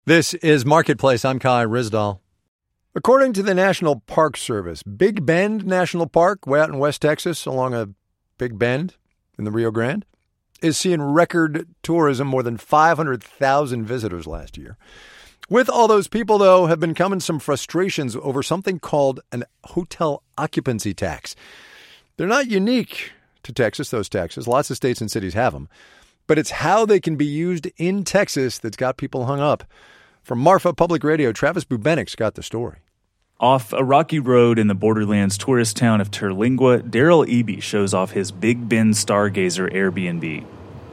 This is Marketplace. I'm Kai Rizdal. According to the National Park Service, Big Bend National Park, way out in West Texas, along a Big Bend in the Rio Grande, is seeing record tourism, more than 500,000 visitors last year. With all those people, though, have been coming some frustrations over something called an hotel occupancy tax. They're not unique to Texas, those taxes. Lots of states and cities have them. But it's how they can be used in Texas that's got people hung up. From Marfa Public Radio, Travis Bubenek's got the story. Off a rocky road in the Borderlands tourist town of Terlingua, Daryl Eby shows off his Big Bend Stargazer Airbnb.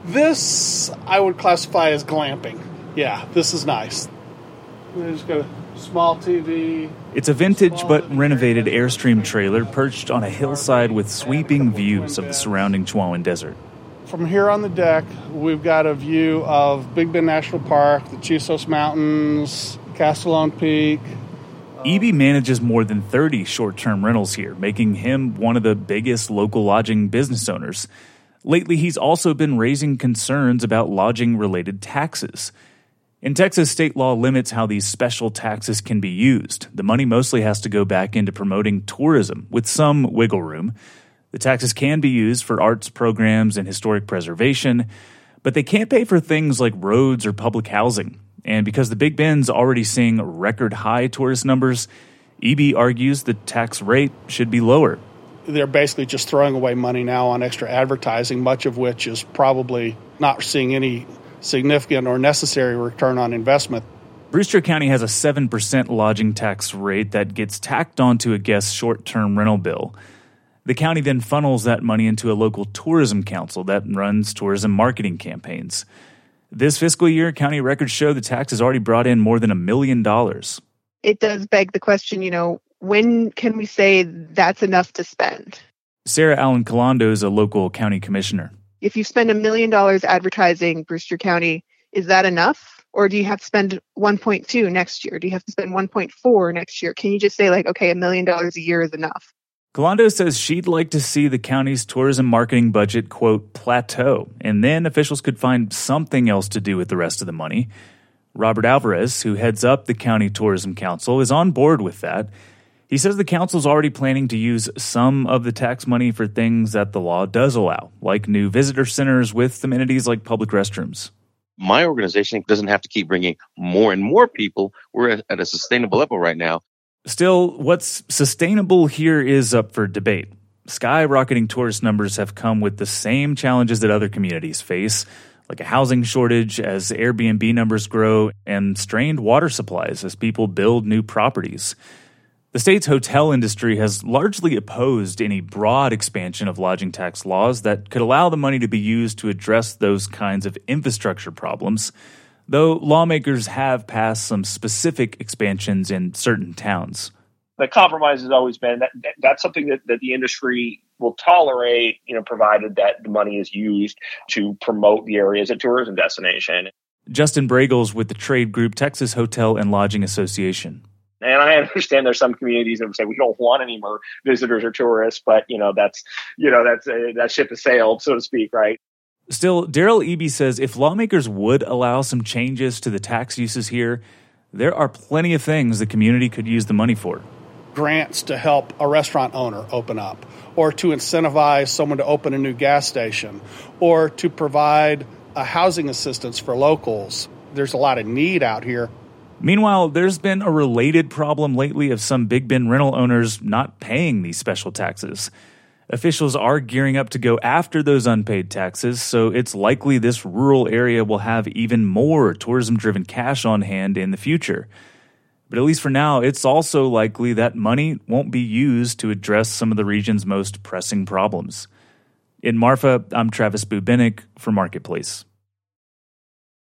This I would classify as glamping. Yeah, this is nice. We just got a small TV. It's a vintage but renovated Airstream trailer perched on a hillside with sweeping views of the surrounding Chihuahuan Desert. From here on the deck, we've got a view of Big Bend National Park, the Chisos Mountains, Castellon Peak. Eby manages more than 30 short-term rentals here, making him one of the biggest local lodging business owners. Lately, he's also been raising concerns about lodging-related taxes. In Texas, state law limits how these special taxes can be used. The money mostly has to go back into promoting tourism, with some wiggle room. The taxes can be used for arts programs and historic preservation, but they can't pay for things like roads or public housing. And because the Big Bend's already seeing record high tourist numbers, Eby argues the tax rate should be lower. They're basically just throwing away money now on extra advertising, much of which is probably not seeing any significant or necessary return on investment. Brewster County has a 7% lodging tax rate that gets tacked onto a guest's short-term rental bill. The county then funnels that money into a local tourism council that runs tourism marketing campaigns. This fiscal year, county records show the tax has already brought in more than $1 million. It does beg the question, when can we say that's enough to spend? Sarah Allen Calando is a local county commissioner. If you spend $1 million advertising Brewster County, is that enough? Or do you have to spend 1.2 next year? Do you have to spend 1.4 next year? Can you just say $1 million a year is enough? Calando says she'd like to see the county's tourism marketing budget, quote, plateau, and then officials could find something else to do with the rest of the money. Robert Alvarez, who heads up the County Tourism Council, is on board with that. He says the council's already planning to use some of the tax money for things that the law does allow, like new visitor centers with amenities like public restrooms. My organization doesn't have to keep bringing more and more people. We're at a sustainable level right now. Still, what's sustainable here is up for debate. Skyrocketing tourist numbers have come with the same challenges that other communities face, like a housing shortage as Airbnb numbers grow and strained water supplies as people build new properties. The state's hotel industry has largely opposed any broad expansion of lodging tax laws that could allow the money to be used to address those kinds of infrastructure problems, though lawmakers have passed some specific expansions in certain towns. The compromise has always been that's something that the industry will tolerate, provided that the money is used to promote the area as a tourism destination. Justin Bragels with the trade group Texas Hotel and Lodging Association. And I understand there's some communities that would say we don't want any more visitors or tourists, but that ship has sailed, so to speak, right? Still, Daryl Eby says if lawmakers would allow some changes to the tax uses here, there are plenty of things the community could use the money for. Grants to help a restaurant owner open up, or to incentivize someone to open a new gas station, or to provide a housing assistance for locals. There's a lot of need out here. Meanwhile, there's been a related problem lately of some Big Bend rental owners not paying these special taxes. Officials are gearing up to go after those unpaid taxes, so it's likely this rural area will have even more tourism-driven cash on hand in the future. But at least for now, it's also likely that money won't be used to address some of the region's most pressing problems. In Marfa, I'm Travis Bubenek for Marketplace.